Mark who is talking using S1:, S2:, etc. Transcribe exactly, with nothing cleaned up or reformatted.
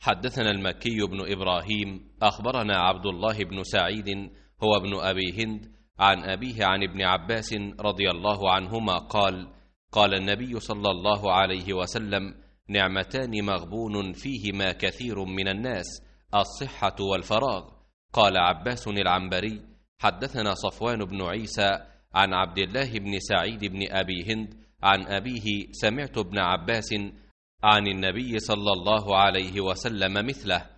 S1: حدثنا المكي بن إبراهيم أخبرنا عبد الله بن سعيد هو ابن أبي هند عن أبيه عن ابن عباس رضي الله عنهما قال: قال النبي صلى الله عليه وسلم: نعمتان مغبون فيهما كثير من الناس، الصحة والفراغ. قال عباس العنبري: حدثنا صفوان بن عيسى عن عبد الله بن سعيد بن أبي هند عن أبيه: سمعت ابن عباس عن النبي صلى الله عليه وسلم مثله.